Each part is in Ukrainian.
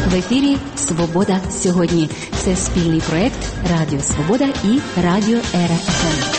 В ефірі «Свобода сьогодні». Це спільний проект Радіо Свобода і Радіо РФМ.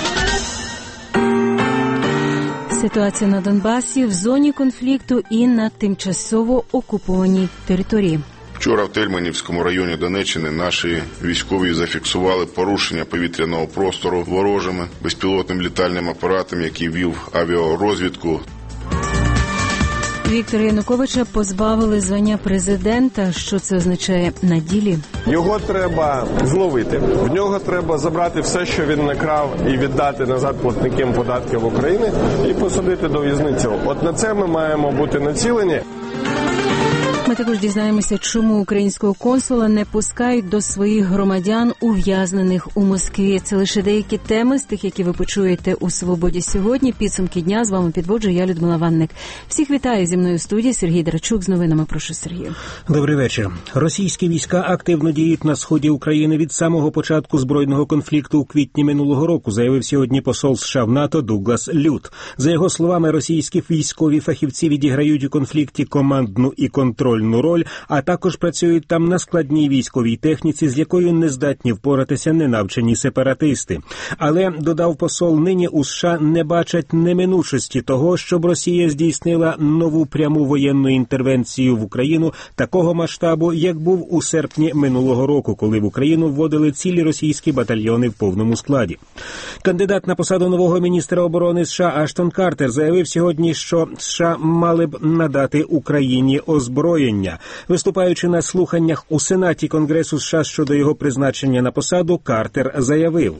Ситуація на Донбасі, в зоні конфлікту і на тимчасово окупованій території. Вчора в Тельманівському районі Донеччини наші військові зафіксували порушення повітряного простору ворожими безпілотним літальним апаратом, який вів авіарозвідку. Віктора Януковича позбавили звання президента. Що це означає на ділі? Його треба зловити. В нього треба забрати все, що він накрав, і віддати назад платникам податків України і посадити до в'язниці. От на це ми маємо бути націлені. Ми також дізнаємося, чому українського консула не пускають до своїх громадян, ув'язнених у Москві. Це лише деякі теми з тих, які ви почуєте у «Свободі сьогодні». Підсумки дня з вами підводжу я, Людмила Ванник. Всіх вітаю, зі мною в студії Сергій Драчук з новинами. Прошу, Сергію. Добрий вечір. Російські війська активно діють на сході України від самого початку збройного конфлікту у квітні минулого року, заявив сьогодні посол США в НАТО Дуглас Лют. За його словами, російські військові фахівці відіграють у конфлікті командну і контрольну роль, а також працюють там на складній військовій техніці, з якою не здатні впоратися ненавчені сепаратисти. Але, додав посол, нині у США не бачать неминучості того, щоб Росія здійснила нову пряму воєнну інтервенцію в Україну такого масштабу, як був у серпні минулого року, коли в Україну вводили цілі російські батальйони в повному складі. Кандидат на посаду нового міністра оборони США Аштон Картер заявив сьогодні, що США мали б надати Україні озброєння. Виступаючи на слуханнях у Сенаті Конгресу США щодо його призначення на посаду, Картер заявив: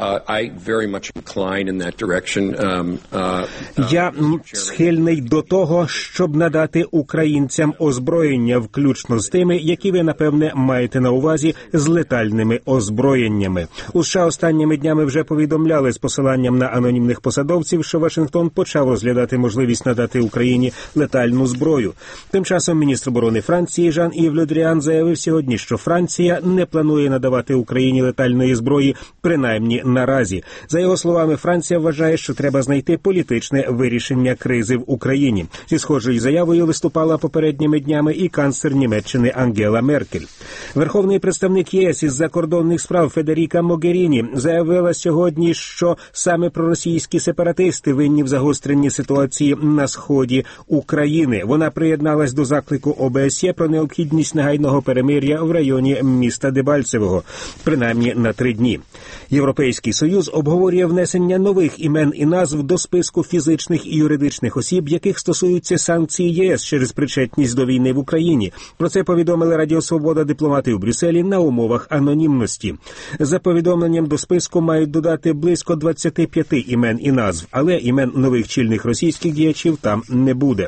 Я схильний до того, щоб надати українцям озброєння, включно з тими, які ви, напевне, маєте на увазі, з летальними озброєннями. У США останніми днями вже повідомляли з посиланням на анонімних посадовців, що Вашингтон почав розглядати можливість надати Україні летальну зброю. Тим часом міністр оборони Франції Жан-Ів Ле Дріан заявив сьогодні, що Франція не планує надавати Україні летальної зброї, принаймні наразі. За його словами, Франція вважає, що треба знайти політичне вирішення кризи в Україні. Зі схожою заявою виступала попередніми днями і канцлер Німеччини Ангела Меркель. Верховний представник ЄС із закордонних справ Федеріка Могеріні заявила сьогодні, що саме проросійські сепаратисти винні в загостренні ситуації на сході України. Вона приєдналась до заклику ОБСЄ про необхідність негайного перемир'я в районі міста Дебальцевого, принаймні на 3 дні. Європейський Союз обговорює внесення нових імен і назв до списку фізичних і юридичних осіб, яких стосуються санкції ЄС через причетність до війни в Україні. Про це повідомили Радіо Свобода дипломати у Брюсселі на умовах анонімності. За повідомленням до списку мають додати близько 25 імен і назв, але імен нових чільних російських діячів там не буде.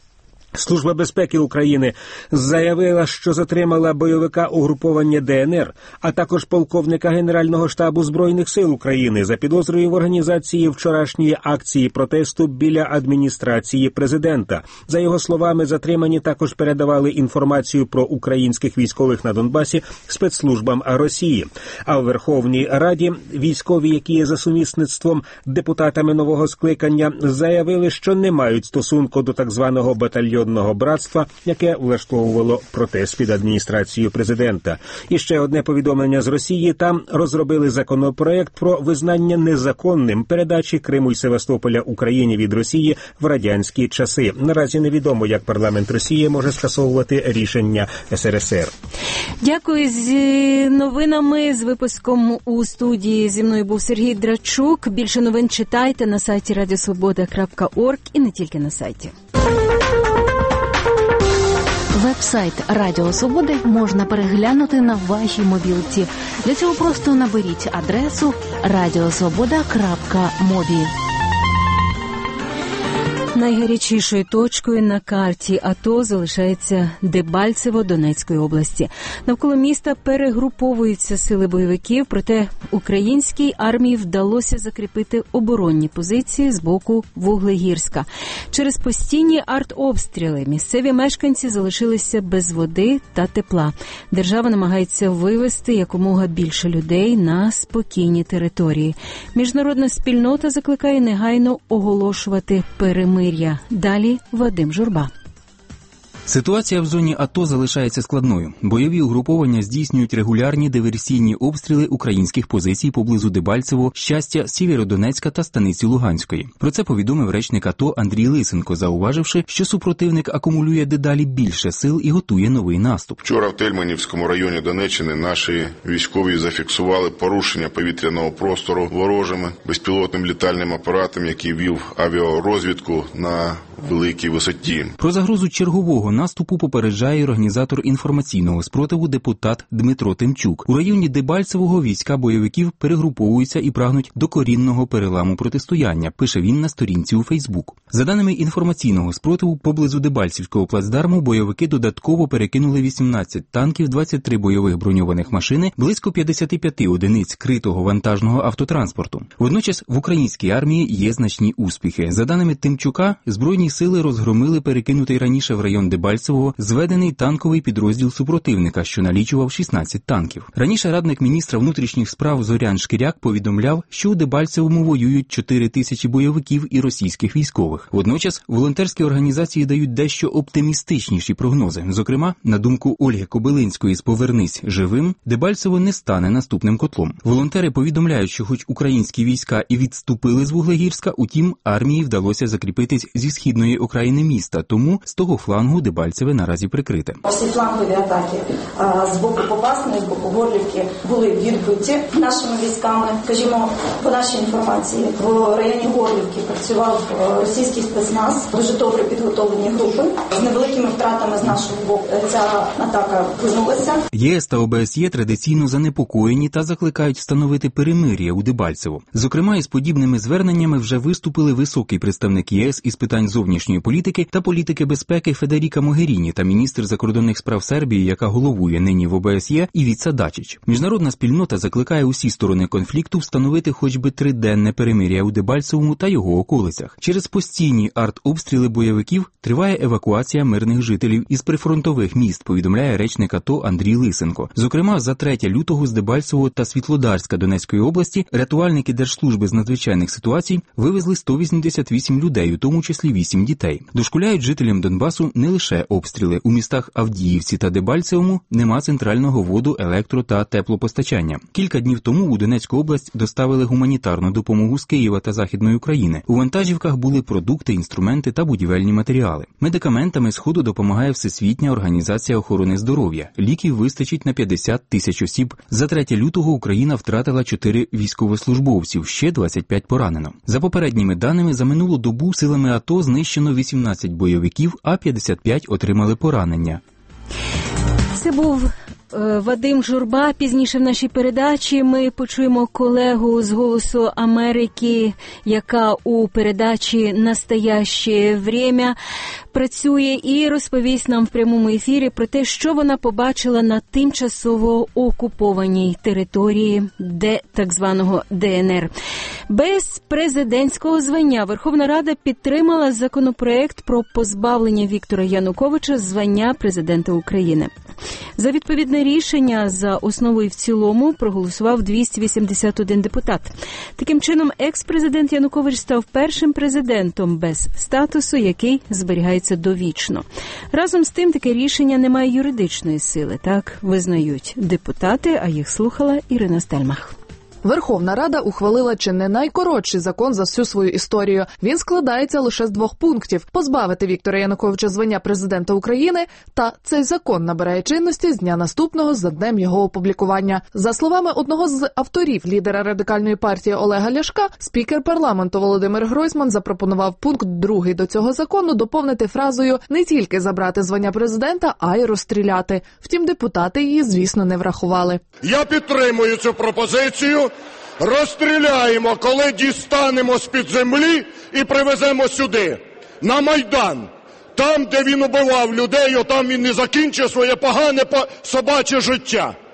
Служба безпеки України заявила, що затримала бойовика угруповання ДНР, а також полковника Генерального штабу Збройних сил України за підозрою в організації вчорашньої акції протесту біля адміністрації президента. За його словами, затримані також передавали інформацію про українських військових на Донбасі спецслужбам Росії. А в Верховній Раді військові, які є за сумісництвом депутатами нового скликання, заявили, що не мають стосунку до так званого батальйону братства, яке влаштовувало протест під адміністрацією президента. І ще одне повідомлення з Росії. Там розробили законопроект про визнання незаконним передачі Криму і Севастополя Україні від Росії в радянські часи. Наразі невідомо, як парламент Росії може скасовувати рішення СРСР. Дякую. З новинами, з випуском у студії зі мною був Сергій Драчук. Більше новин читайте на сайті radiosvoboda.org і не тільки на сайті. Веб-сайт Радіо Свободи можна переглянути на вашій мобілці. Для цього просто наберіть адресу radiosvoboda.mobi. Найгарячішою точкою на карті АТО залишається Дебальцево Донецької області. Навколо міста перегруповуються сили бойовиків, проте українській армії вдалося закріпити оборонні позиції з боку Вуглегірська. Через постійні артобстріли місцеві мешканці залишилися без води та тепла. Держава намагається вивести якомога більше людей на спокійні території. Міжнародна спільнота закликає негайно оголошувати перемир'я. Далі Вадим Журба. Ситуація в зоні АТО залишається складною. Бойові угруповання здійснюють регулярні диверсійні обстріли українських позицій поблизу Дебальцево, Щастя, Сєвєродонецька та Станиці Луганської. Про це повідомив речник АТО Андрій Лисенко, зауваживши, що супротивник акумулює дедалі більше сил і готує новий наступ. Вчора в Тельманівському районі Донеччини наші військові зафіксували порушення повітряного простору ворожими безпілотним літальним апаратом, який вів авіарозвідку на великій висоті. Про загрозу чергового наступу попереджає організатор інформаційного спротиву депутат Дмитро Тимчук. У районі Дебальцевого війська бойовиків перегруповуються і прагнуть докорінного переламу протистояння, пише він на сторінці у Фейсбук. За даними інформаційного спротиву, поблизу Дебальцівського плацдарму бойовики додатково перекинули 18 танків, 23 бойових броньованих машини, близько 55 одиниць критого вантажного автотранспорту. Водночас в українській армії є значні успіхи. За даними Тимчука, збройні сили розгромили перекинутий раніше в район Дебальцевого зведений танковий підрозділ супротивника, що налічував 16 танків. Раніше радник міністра внутрішніх справ Зорян Шкіряк повідомляв, що у Дебальцевому воюють 4 тисячі бойовиків і російських військових. Водночас волонтерські організації дають дещо оптимістичніші прогнози. Зокрема, на думку Ольги Кобилинської з «Повернись живим», Дебальцево не стане наступним котлом. Волонтери повідомляють, що хоч українські війська і відступили з Вуглегірська, утім армії вдалося закріпитись зі східної окраїни міста, тому з того флангу Дебальцеве наразі прикрите. Всі флангові атаки з боку Попасної, з боку Горлівки були відбиті нашими військами. Скажімо, по нашій інформації, в районі Горлівки працював російський спецназ, дуже добре підготовлені групи. З невеликими втратами з нашого боку ця атака винулася. ЄС та ОБСЄ традиційно занепокоєні та закликають встановити перемир'я у Дебальцево. Зокрема, із подібними зверненнями вже виступили високий представник ЄС із питань зовнішньої політики та політики безпеки Федеріка Могеріні та міністр закордонних справ Сербії, яка головує нині в ОБСЄ, Івіца Дачич. Міжнародна спільнота закликає усі сторони конфлікту встановити хоч би 3-денне перемир'я у Дебальцевому та його околицях. Через постійні артобстріли бойовиків триває евакуація мирних жителів із прифронтових міст, повідомляє речник АТО Андрій Лисенко. Зокрема, за 3 лютого з Дебальцевого та Світлодарська Донецької області рятувальники Держслужби з надзвичайних ситуацій вивезли 188 людей, у тому числі 8 дітей. Дошкуляють жителям Донбасу не лише обстріли. У містах Авдіївці та Дебальцевому нема центрального воду, електро та теплопостачання. Кілька днів тому у Донецьку область доставили гуманітарну допомогу з Києва та Західної України. У вантажівках були продукти, інструменти та будівельні матеріали. Медикаментами Сходу допомагає Всесвітня організація охорони здоров'я. Ліків вистачить на 50 тисяч осіб. За 3 лютого Україна втратила 4 військовослужбовців, ще 25 поранено. За попередніми даними, за минулу добу силами АТО знищено 18 бойовиків, а 55 отримали поранення. Це був Вадим Журба. Пізніше в нашій передачі ми почуємо колегу з «Голосу Америки», яка у передачі «Настояще время» працює і розповість нам в прямому ефірі про те, що вона побачила на тимчасово окупованій території так званого ДНР. Без президентського звання Верховна Рада підтримала законопроект про позбавлення Віктора Януковича звання президента України. За відповідне рішення за основу і в цілому проголосував 281 депутат. Таким чином, екс-президент Янукович став першим президентом без статусу, який зберігається довічно. Разом з тим, таке рішення не має юридичної сили, так визнають депутати, а їх слухала Ірина Стельмах. Верховна Рада ухвалила чи не найкоротший закон за всю свою історію. Він складається лише з 2 пунктів – позбавити Віктора Януковича звання президента України та цей закон набирає чинності з дня наступного за днем його опублікування. За словами одного з авторів, лідера Радикальної партії Олега Ляшка, спікер парламенту Володимир Гройсман запропонував пункт 2 до цього закону доповнити фразою «не тільки забрати звання президента, а й розстріляти». Втім, депутати її, звісно, не врахували. Я підтримую цю пропозицію. Розстріляємо, коли дістанемо з-під землі і привеземо сюди, на Майдан. Там, де він убивав людей, отам він і закінчив своє погане собаче життя.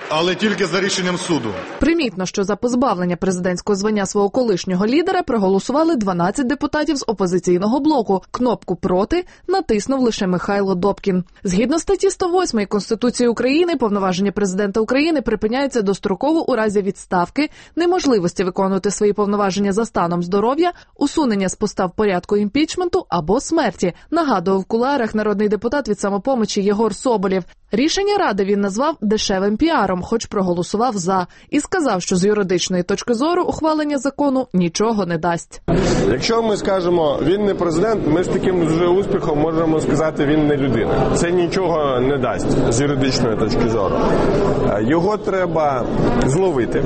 але тільки за рішенням суду. Примітно, що за позбавлення президентського звання свого колишнього лідера проголосували 12 депутатів з опозиційного блоку. Кнопку «проти» натиснув лише Михайло Добкін. Згідно статті 108 Конституції України, повноваження президента України припиняються достроково у разі відставки, неможливості виконувати свої повноваження за станом здоров'я, усунення з поста в порядку імпічменту або смерті, нагадував в кулуарах народний депутат від «Самопомочі» Єгор Соболєв. Рішення Ради він назвав дешевим піаром, хоч проголосував «за», і сказав, що з юридичної точки зору ухвалення закону нічого не дасть. Якщо ми скажемо, він не президент, ми з таким вже успіхом можемо сказати, він не людина. Це нічого не дасть з юридичної точки зору. Його треба зловити,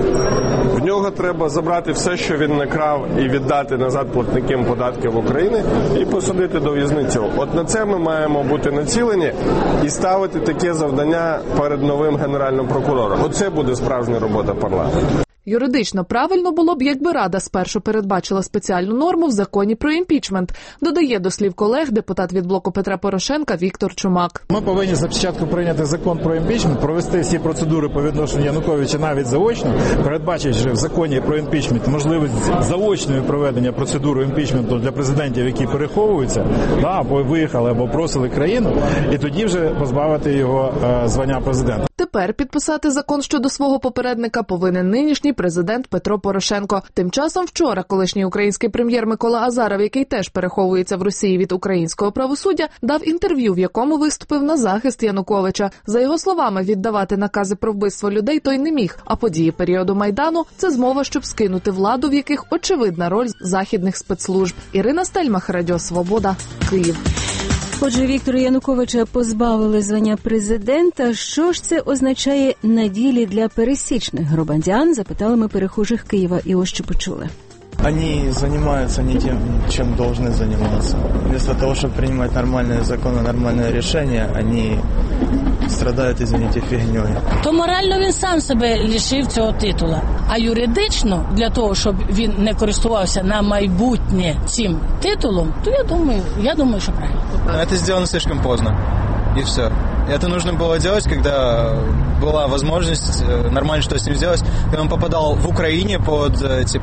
в нього треба забрати все, що він накрав, і віддати назад платникам податків України і посадити до в'язниці. От на це ми маємо бути націлені і ставити таке завдання перед новим генеральним прокурором. Оце буде справжня робота парламенту. Юридично правильно було б, якби Рада спершу передбачила спеціальну норму в законі про імпічмент, додає до слів колег депутат від блоку Петра Порошенка Віктор Чумак. Ми повинні спочатку прийняти закон про імпічмент, провести всі процедури по відношенню Януковича навіть заочно, передбачивши в законі про імпічмент можливість заочної проведення процедури імпічменту для президентів, які переховуються, або виїхали, або просили країну, і тоді вже позбавити його звання президента. Тепер підписати закон щодо свого попередника повинен нинішній президент Петро Порошенко. Тим часом вчора колишній український прем'єр Микола Азаров, який теж переховується в Росії від українського правосуддя, дав інтерв'ю, в якому виступив на захист Януковича. За його словами, віддавати накази про вбивство людей той не міг, а події періоду Майдану – це змова, щоб скинути владу, в яких очевидна роль західних спецслужб. Ірина Стельмах, Радіо Свобода, Київ. Отже, Віктора Януковича позбавили звання президента. Що ж це означає на ділі для пересічних громадян? Запитали ми перехожих Києва і ось що почули. Они занимаются не тем, чем должны заниматься. Вместо того, чтобы принимать нормальные законы, нормальные решения, они страдают, извините, фігньою. То морально він сам себе лишив цього титула. А юридично, для того, щоб він не користувався на майбутнє цим титулом, то я думаю, що правильно. Это сделано слишком поздно. И все. Это нужно было делать, когда была возможность нормально что с ним сделать, когда он попадал в Украине под,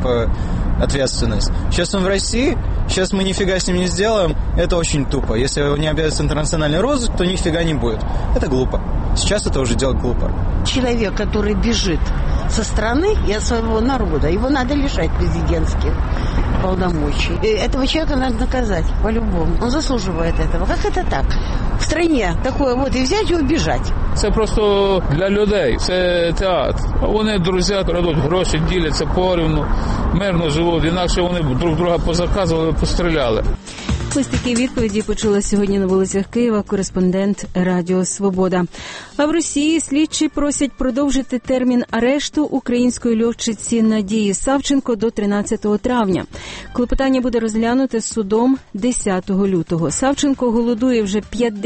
ответственность. Сейчас он в России, сейчас мы нифига с ним не сделаем, это очень тупо. Если не объявится интернациональный розыск, то нифига не будет. Это глупо. Сейчас это уже делать глупо. Человек, который бежит со страны и от своего народа, его надо лишать президентских полномочий. Этого человека надо наказать по-любому. Он заслуживает этого. Как это так? В стране такое вот і взяти і убіжати. Це просто для людей, це театр. Вони, друзі, крадуть гроші, діляться порівну, мирно живуть, інакше вони друг друга позаказували, постріляли. Ось такі відповіді почула сьогодні на вулицях Києва кореспондент Радіо Свобода. А в Росії слідчі просять продовжити термін арешту української льотчиці Надії Савченко до 13 травня. Клопотання буде розглянуте судом 10 лютого. Савченко голодує вже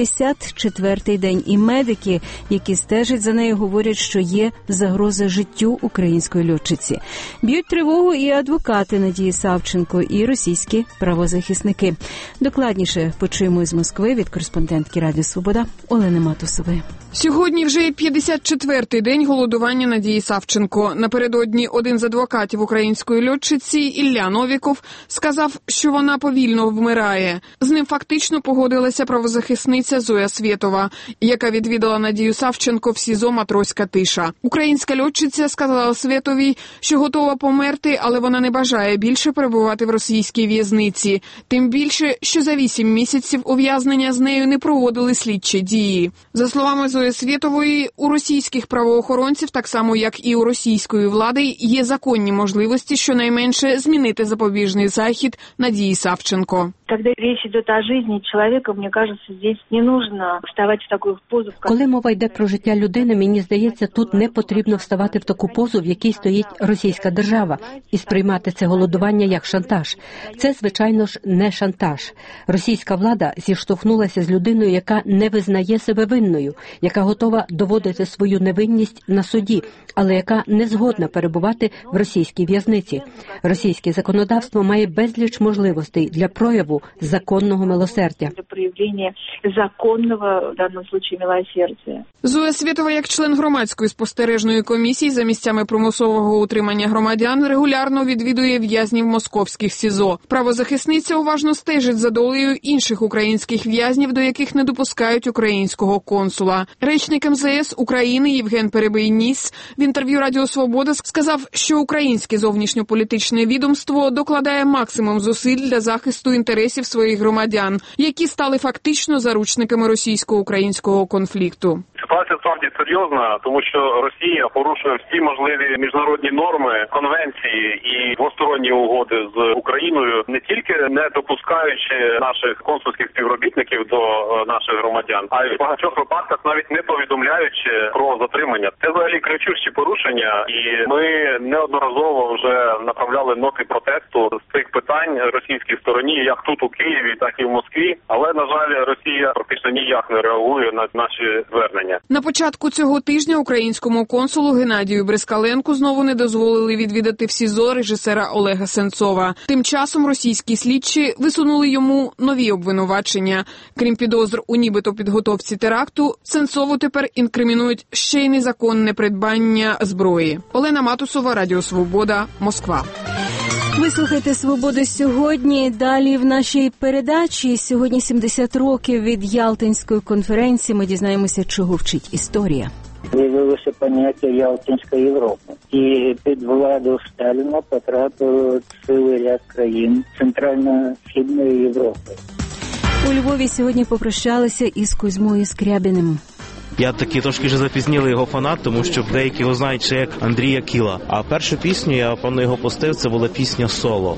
54-й день, і медики, які стежать за нею, говорять, що є загроза життю української льотчиці. Б'ють тривогу і адвокати Надії Савченко, і російські правозахисники. Докладніше почуємо з Москви від кореспондентки Радіо Свобода Олени Матусової. Сьогодні вже 54-й день голодування Надії Савченко. Напередодні один з адвокатів української льотчиці Ілля Новіков сказав, що вона повільно вмирає. З ним фактично погодилася правозахисниця Зоя Свєтова, яка відвідала Надію Савченко в СІЗО «Матроська тиша». Українська льотчиця сказала Свєтовій, що готова померти, але вона не бажає більше перебувати в російській в'язниці. Тим більше, що за 8 місяців ув'язнення з нею не проводили слідчі дії. За словами Зої Свєтової, у російських правоохоронців, так само як і у російської влади, є законні можливості щонайменше змінити запобіжний захід Надії Савченко. Когда речь идет о жизни человека, мне кажется, здесь не нужно вставать в такую позу. Коли мова йде про життя людини, мені здається, тут не потрібно вставати в таку позу, в якій стоїть російська держава, і сприймати це голодування як шантаж. Це, звичайно ж, не шантаж. Російська влада зіштовхнулася з людиною, яка не визнає себе винною, яка готова доводити свою невинність на суді, але яка не згодна перебувати в російській в'язниці. Російське законодавство має безліч можливостей для прояву законного милосердя. Для проявления законного, в данном случае, милосердия. Зоя Свєтова, як член громадської спостережної комісії за місцями примусового утримання громадян, регулярно відвідує в'язнів московських СІЗО. Правозахисниця уважно стежить за долею інших українських в'язнів, до яких не допускають українського консула. Речник МЗС України Євген Перебий-Ніс в інтерв'ю Радіо Свобода сказав, що українське зовнішньополітичне відомство докладає максимум зусиль для захисту інтересів своїх громадян, які стали фактично заручниками російсько-українського конфлікту. Ситуація справді серйозна, тому що Росія порушує всі можливі міжнародні норми, конвенції і двосторонні угоди з Україною, не тільки не допускаючи наших консульських співробітників до наших громадян, а й в багатьох випадках навіть не повідомляючи про затримання. Це взагалі кричущі порушення, і ми неодноразово вже направляли ноти протесту з цих питань російській стороні, як тут у Києві, так і в Москві. Але, на жаль, Росія практично ніяк не реагує на наші звернення. На початку цього тижня українському консулу Геннадію Брискаленку знову не дозволили відвідати в СІЗО режисера Олега Сенцова. Тим часом російські слідчі висунули йому нові обвинувачення. Крім підозр у нібито підготовці теракту, Сенцову тепер інкримінують ще й незаконне придбання зброї. Олена Матусова, Радіо Свобода, Москва. Ви слухаєте «Свободу сьогодні». Далі в нашій передачі сьогодні 70 років від Ялтинської конференції. Ми дізнаємося, чого вчить історія. З'явилося поняття Ялтинської Європи. І під владу Сталіна потрапили цілий ряд країн Центрально-Східної Європи. У Львові сьогодні попрощалися із Кузьмою Скрябіним. Я такий трошки вже запізнілий його фанат, тому що деякі його знають ще як Андрія Кіла. А першу пісню, я, певно, його пустив, це була пісня «Соло».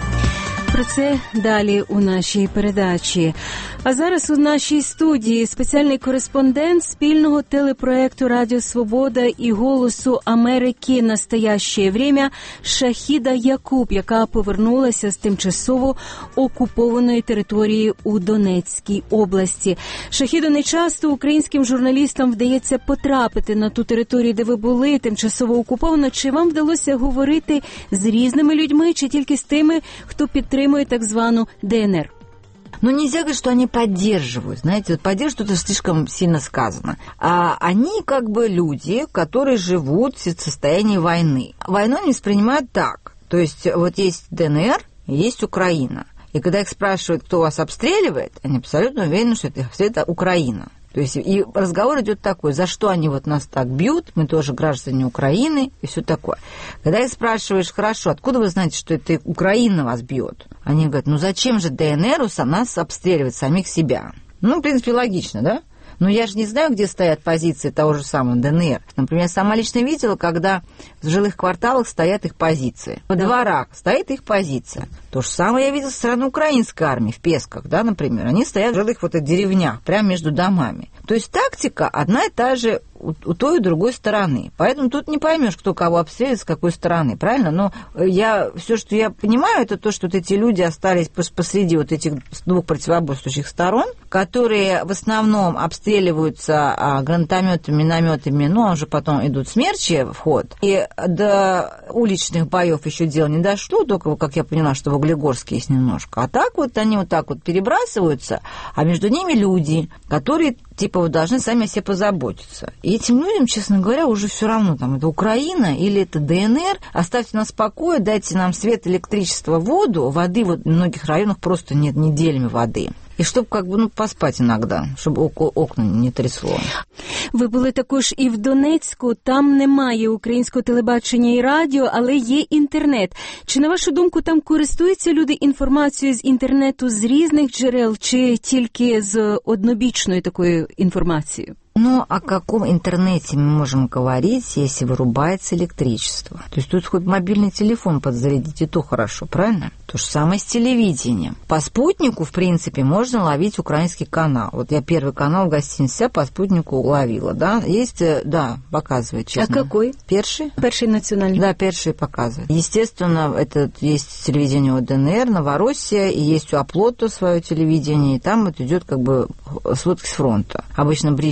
Про це далі у нашій передачі. А зараз у нашій студії спеціальний кореспондент спільного телепроекту «Радіо Свобода» і «Голосу Америки. Настоящее время» Шахіда Якуб, яка повернулася з тимчасово окупованої території у Донецькій області. Шахідо, не часто українським журналістам вдається потрапити на ту територію, де ви були, тимчасово окуповано. Чи вам вдалося говорити з різними людьми, чи тільки з тими, хто підтримує так звану ДНР? Ну, нельзя говорить, что они поддерживают. Знаете, вот поддерживают, это слишком сильно сказано. А они как бы люди, которые живут в состоянии войны. Войну они воспринимают так. То есть вот есть ДНР, есть Украина. И когда их спрашивают, кто вас обстреливает, они абсолютно уверены, что это Украина. То есть и разговор идет такой, за что они вот нас так бьют, мы тоже граждане Украины и все такое. Когда их спрашиваешь, хорошо, откуда вы знаете, что это Украина вас бьет? Они говорят, ну зачем же ДНРу нас обстреливать, самих себя? Ну, в принципе, логично, да? Но я же не знаю, где стоят позиции того же самого ДНР. Например, я сама лично видела, когда в жилых кварталах стоят их позиции. Во дворах стоит их позиция. То же самое я видела со стороны украинской армии в Песках, да, например. Они стоят в жилых вот этих деревнях, прямо между домами. То есть тактика одна и та же у той и другой стороны. Поэтому тут не поймешь, кто кого обстреливает, с какой стороны, правильно? Но все, что я понимаю, это то, что вот эти люди остались посреди вот этих двух противоборствующих сторон, которые в основном обстреливаются гранатометами, минометами, ну, а уже потом идут смерчи в ход. И до уличных боев еще дело не дошло, только, как я поняла, что в Углегорске есть немножко. А так вот они вот так вот перебрасываются, а между ними люди, которые типа вы должны сами о себе позаботиться. И этим людям, честно говоря, уже все равно, там, это Украина или это ДНР, оставьте нас в покое, дайте нам свет, электричество, воду. Воды вот в многих районах просто нет неделями воды. І щоб, как бы, поспати іноді, щоб окна не трясло. Ви були також і в Донецьку. Там немає українського телебачення і радіо, але є інтернет. Чи, на вашу думку, там користуються люди інформацією з інтернету з різних джерел, чи тільки з однобічною такою інформацією? Ну, о каком интернете мы можем говорить, если вырубается электричество? То есть тут хоть мобильный телефон подзарядить, и то хорошо, правильно? То же самое с телевидением. По спутнику, в принципе, можно ловить украинский канал. Вот я первый канал в гостинице по спутнику ловила, да? Есть, да, показывает, честно. А какой? Перший. Перший национальный. Да, перший показывает. Естественно, это есть телевидение у ДНР, Новороссия, и есть у Оплота свое телевидение, и там вот идет как бы сводки с фронта. Обычно брифинги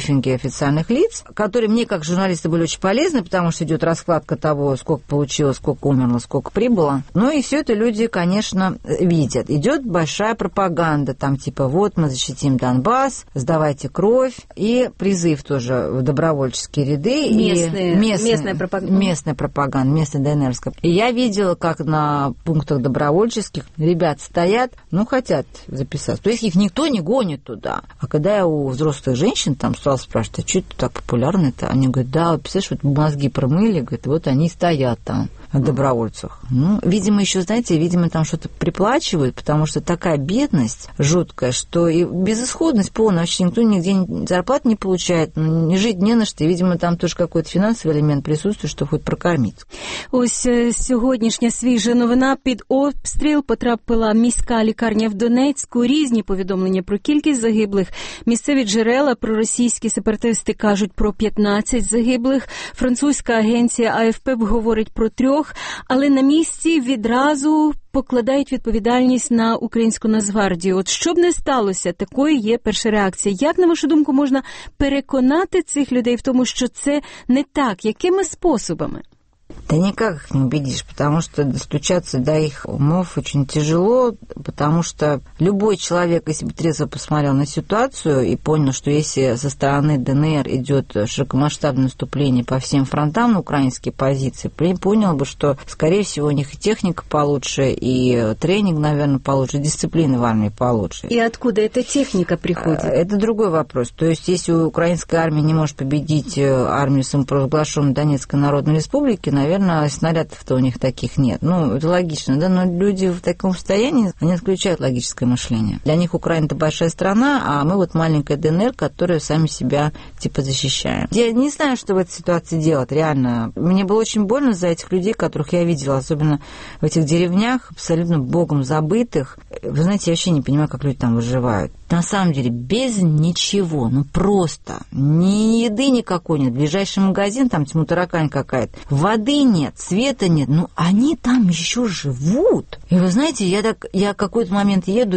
официальных лиц, которые мне, как журналисту, были очень полезны, потому что идет раскладка того, сколько получилось, сколько умерло, сколько прибыло. Ну и все это люди, конечно, видят. Идет большая пропаганда, там типа вот мы защитим Донбасс, сдавайте кровь, и призыв тоже в добровольческие ряды. Местная пропаганда. Местная пропаганда, местная ДНРская. И я видела, как на пунктах добровольческих ребят стоят, хотят записаться. То есть их никто не гонит туда. А когда я у взрослых женщин там стала спрашивать, а что это так популярно-то? Они говорят, да, представляешь, вот мозги промыли, говорят, вот они стоят там. О добровольцах. Видимо, еще, знаете, там что-то приплачивают, потому что такая бедность жуткая, что и безысходность полная, вообще никто нигде зарплат не получает, не жить не на что, и, видимо, там тоже какой-то фінансовий елемент присутствує, що хоч прокормити. Ось сьогоднішня свіжа новина. Під обстріл потрапила міська лікарня в Донецьку. Різні повідомлення про кількість загиблих. Місцеві джерела проросійські сепаратисти кажуть про 15 загиблих. Французька агенція АФП говорить про 3. Але на місці відразу покладають відповідальність на українську Нацгвардію. От що б не сталося, такою є перша реакція. Як, на вашу думку, можна переконати цих людей в тому, що це не так? Якими способами? Да никак их не убедишь, потому что достучаться до их умов очень тяжело, потому что любой человек, если бы трезво посмотрел на ситуацию и понял, что если со стороны ДНР идет широкомасштабное наступление по всем фронтам на украинские позиции, понял бы, что, скорее всего, у них и техника получше, и тренинг, наверное, получше, дисциплина в армии получше. И откуда эта техника приходит? Это другой вопрос. То есть, если украинская армия не может победить армию самопровозглашенной Донецкой Народной Республики, наверное, снарядов-то у них таких нет. Это логично, да, но люди в таком состоянии, они отключают логическое мышление. Для них Украина – это большая страна, а мы вот маленькая ДНР, которая сами себя типа защищаем. Я не знаю, что в этой ситуации делать, реально. Мне было очень больно за этих людей, которых я видела, особенно в этих деревнях, абсолютно богом забытых. Вы знаете, я вообще не понимаю, как люди там выживают. На самом деле, без ничего, просто. Ни еды никакой нет. Ближайший магазин, там тьму таракань какая-то. Воды нет, света нет. Они там еще живут. И вы знаете, я какой-то момент еду,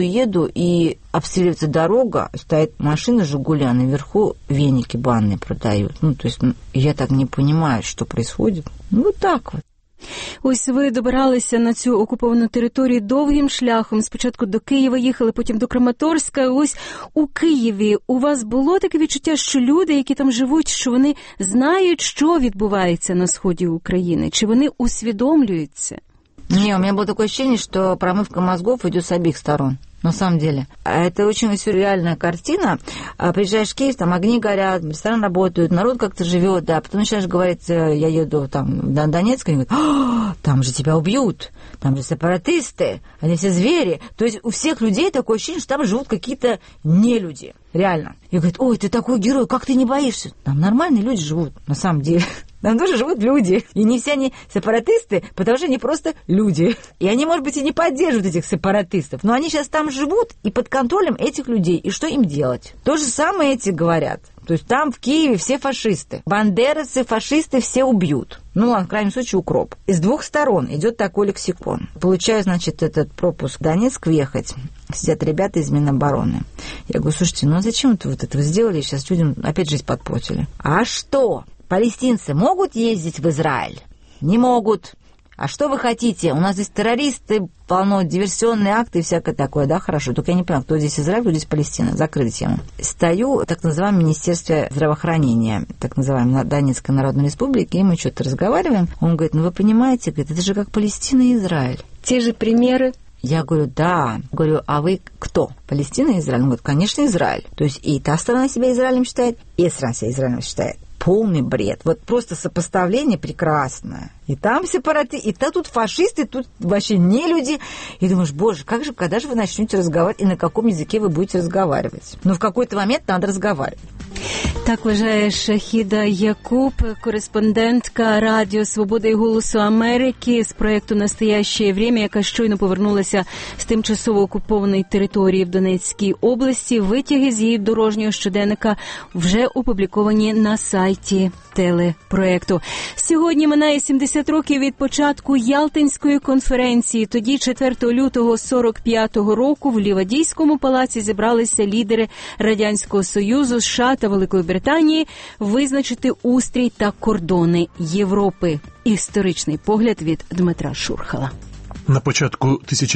и обстреливается дорога, стоит машина «Жигули», а наверху веники банные продают. То есть я так не понимаю, что происходит. Вот так вот. Ось ви добиралися на цю окуповану територію довгим шляхом. Спочатку до Києва їхали, потім до Краматорська. Ось у Києві у вас було таке відчуття, що люди, які там живуть, що вони знають, що відбувається на сході України? Чи вони усвідомлюють це? Не, у меня было такое ощущение, что промывка мозгов идет с обеих сторон. На самом деле. Это очень сюрреальная картина. Приезжаешь в Киев, там огни горят, рестораны работают, народ как-то живет, да. Потом начинаешь говорить, я еду там до Донецка, и говорят, там же тебя убьют, там же сепаратисты, они все звери. То есть у всех людей такое ощущение, что там живут какие-то нелюди. Реально. И говорят, ой, ты такой герой, как ты не боишься? Там нормальные люди живут, на самом деле. Там тоже живут люди. И не все они сепаратисты, потому что они просто люди. И они, может быть, и не поддерживают этих сепаратистов, но они сейчас там живут и под контролем этих людей. И что им делать? То же самое эти говорят. То есть там в Киеве все фашисты. Бандеровцы, фашисты все убьют. В крайнем случае, укроп. Из двух сторон идет такой лексикон. Получаю, значит, этот пропуск в Донецк въехать. Сидят ребята из Минобороны. Я говорю, слушайте, а зачем вы это сделали? Сейчас людям опять жизнь подпортили. А что? Палестинцы могут ездить в Израиль? Не могут. А что вы хотите? У нас здесь террористы, полно диверсионные акты и всякое такое. Да, хорошо. Только я не понимаю, кто здесь Израиль, кто здесь Палестина. Закрыта тема. Стою в так называемом Министерстве здравоохранения, так называемой Донецкой Народной Республики, и мы что-то разговариваем. Он говорит, вы понимаете, это же как Палестина и Израиль. Те же примеры. Я говорю, да. Говорю, а вы кто? Палестина и Израиль? Он говорит, конечно, Израиль. То есть и та сторона себя Израилем считает, и эта сторона себя Израилем считает. Полный бред. Вот просто сопоставление прекрасное. И там сепараты, и тут фашисты, тут вообще не люди. И думаешь, боже, когда же вы начнете разговаривать, и на каком языке вы будете разговаривать? В какой-то момент надо разговаривать. Так вважає Шахіда Якуб, кореспондентка Радіо Свобода і Голосу Америки з проєкту «Настоящее время», яка щойно повернулася з тимчасово окупованої території в Донецькій області. Витяги з її дорожнього щоденника вже опубліковані на сайті телепроєкту. Сьогодні минає 70 років від початку Ялтинської конференції. Тоді, 4 лютого 45-го року, в Лівадійському палаці зібралися лідери Радянського Союзу, США та Великої Британії Британії визначити устрій та кордони Європи. Історичний погляд від Дмитра Шурхала. На початку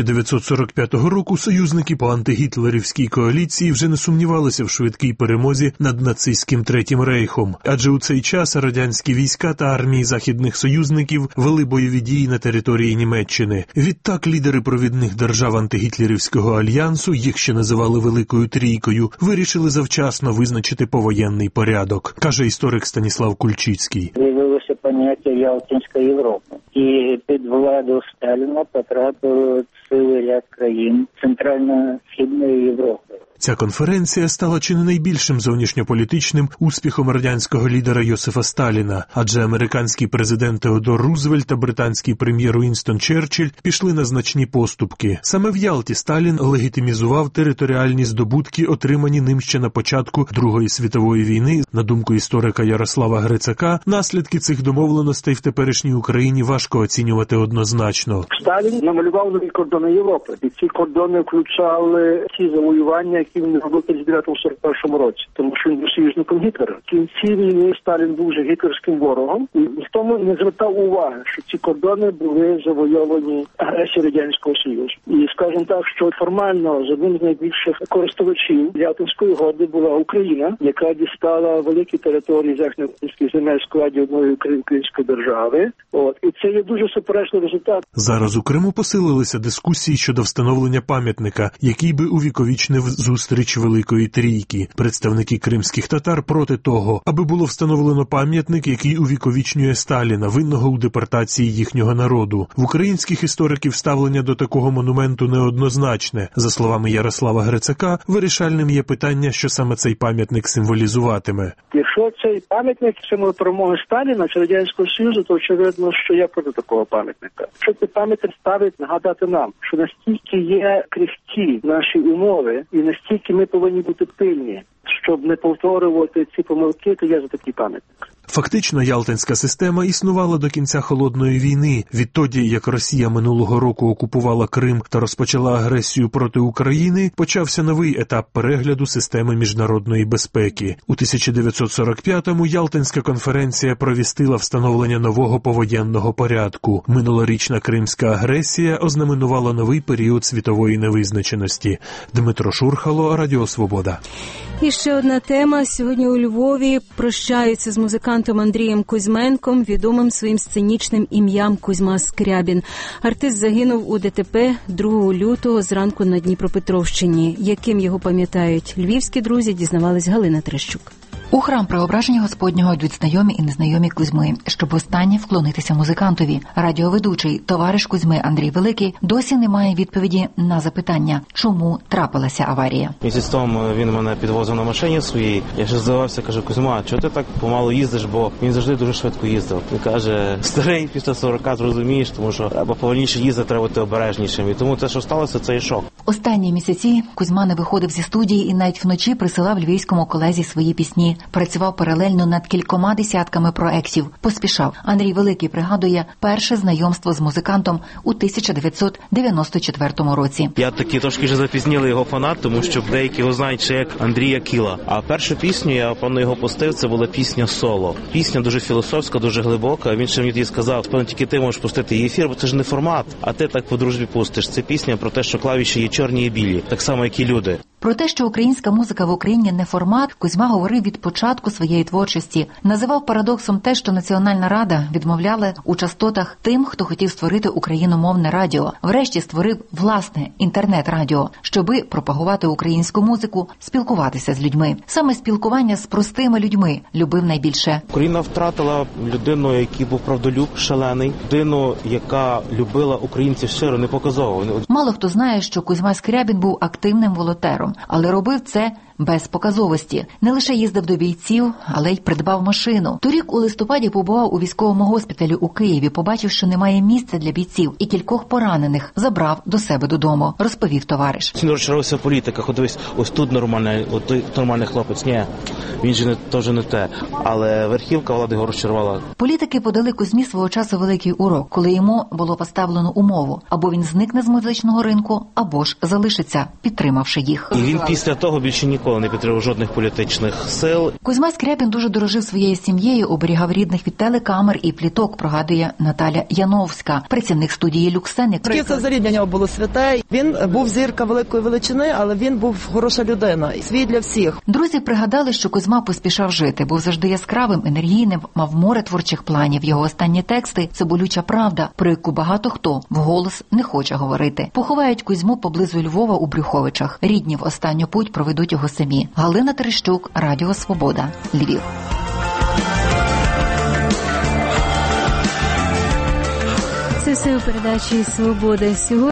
1945 року союзники по антигітлерівській коаліції вже не сумнівалися в швидкій перемозі над нацистським Третім рейхом, адже у цей час радянські війська та армії західних союзників вели бойові дії на території Німеччини. Відтак лідери провідних держав антигітлерівського альянсу, їх ще називали Великою Трійкою, вирішили завчасно визначити повоєнний порядок, каже історик Станіслав Кульчицький. З'явилося поняття Ялтинська Європа. І під владу Сталіна потрапили цілий ряд країн Центрально-Східної Європи. Ця конференція стала чи не найбільшим зовнішньополітичним успіхом радянського лідера Йосифа Сталіна, адже американський президент Теодор Рузвельт та британський прем'єр Уінстон Черчилль пішли на значні поступки. Саме в Ялті Сталін легітимізував територіальні здобутки, отримані ним ще на початку Другої світової війни. На думку історика Ярослава Грицака, наслідки цих домовленостей в теперішній Україні важко оцінювати однозначно. Сталін намалював нові кордони Європи, і ці кордони включали ті завоювання, які він робив в 1941 році, тому що він був союзником Гітлера. В кінці війни Сталін був вже гітлерським ворогом, і ніхто не звертав уваги, що ці кордони були завойовані агресією Радянського Союзу. І скажімо так, що формально з одним з найбільших користувачів Ялтинської угоди була Україна, яка дістала великі території західноукраїнських земель в складі одної української держави. І це є дуже суперечний результат. Зараз у Криму посилилися дискусії щодо встановлення пам'ятника, який би увіковічнив зустріч Великої Трійки. Представники кримських татар проти того, аби було встановлено пам'ятник, який увіковічнює Сталіна, винного у депортації їхнього народу. В українських істориків ставлення до такого монументу неоднозначне. За словами Ярослава Грицака, вирішальним є питання, що саме цей пам'ятник символізуватиме. Якщо цей пам'ятник символ перемоги Сталіна чи Радянського Союзу, то очевидно, що я проти такого пам'ятника. Що цей пам'ятник ставить нагадати нам, що настільки є крихкі наші умови, і настільки ми повинні бути пильні, щоб не повторювати ці помилки, то я за такий пам'ятник. Фактично, ялтинська система існувала до кінця Холодної війни. Відтоді, як Росія минулого року окупувала Крим та розпочала агресію проти України, почався новий етап перегляду системи міжнародної безпеки. У 1945-му Ялтинська конференція провістила встановлення нового повоєнного порядку. Минулорічна кримська агресія ознаменувала новий період світової невизначеності. Дмитро Шурхало, Радіо Свобода. І ще одна тема. Сьогодні у Львові прощаються з музикантом Андрієм Кузьменком, відомим своїм сценічним ім'ям Кузьма Скрябін. Артист загинув у ДТП 2 лютого зранку на Дніпропетровщині. Яким його пам'ятають львівські друзі, дізнавалась Галина Терещук. У храм Преображення Господнього йдуть знайомі і незнайомі Кузьми, щоб останнє вклонитися музикантові. Радіоведучий, товариш Кузьми Андрій Великий досі не має відповіді на запитання, чому трапилася аварія. Місяць тому він мене підвозив на машині своїй. Я ще здивався, кажу: Кузьма, чого ти так помало їздиш, бо він завжди дуже швидко їздив. Він каже: старий, після 40 зрозумієш, тому що треба повільніше їздити, треба бути обережнішим. І тому те, що сталося, це і шок. Останні місяці Кузьма не виходив зі студії і навіть вночі присилав львівському колезі свої пісні. Працював паралельно над кількома десятками проєктів. Поспішав. Андрій Великий пригадує перше знайомство з музикантом у 1994 році. Я такий трошки вже запізнілий його фанат, тому що деякі його знають ще як Андрія Кіла. А першу пісню я, певно, його пустив, це була пісня «Соло». Пісня дуже філософська, дуже глибока. Він ще мені тоді сказав: певно, тільки ти можеш пустити її ефір, бо це ж не формат, а ти так по дружбі пустиш. Це пісня про те, що клавіші є чорні і білі, так само, як і люди. Про те, що українська музика в Україні не формат, Кузьма говорив від початку своєї творчості. Називав парадоксом те, що Національна рада відмовляла у частотах тим, хто хотів створити україномовне радіо. Врешті створив власне інтернет-радіо, щоби пропагувати українську музику, спілкуватися з людьми. Саме спілкування з простими людьми любив найбільше. Україна втратила людину, який був правдолюб, шалений, людину, яка любила українців щиро, не показово. Мало хто знає, що Кузьма Скрябін був активним волонтером, але робив це без показовості. Не лише їздив до бійців, але й придбав машину. Торік у листопаді побував у військовому госпіталі у Києві, побачив, що немає місця для бійців, і кількох поранених забрав до себе додому, розповів товариш. Він розчаровувався в політиках. Дивись, ось тут нормальний, нормальний хлопець. Ні, він же теж не те. Але верхівка влади його розчарувала. Політики подали Кузьмі свого часу великий урок, коли йому було поставлено умову: або він зникне з музичного ринку, або ж залишиться, підтримавши їх. І він після того більше ніколи ніколи не підтримував жодних політичних сил. Кузьма Скрябін дуже дорожив своєю сім'єю, оберігав рідних від телекамер і пліток, пригадує Наталя Яновська, працівник студії «Люксен». Це зарід для нього було святе. Він був зірка великої величини, але він був хороша людина. Свій для всіх. Друзі пригадали, що Кузьма поспішав жити, був завжди яскравим, енергійним, мав море творчих планів. Його останні тексти – це болюча правда, про яку багато хто вголос не хоче говорити. Поховають Кузьму поблизу Львова у Брюховичах. Рідні в останню путь проведуть його самі. Галина Терещук, Радіо Свобода, Львів. Це все у передачі «Свобода сьогодні».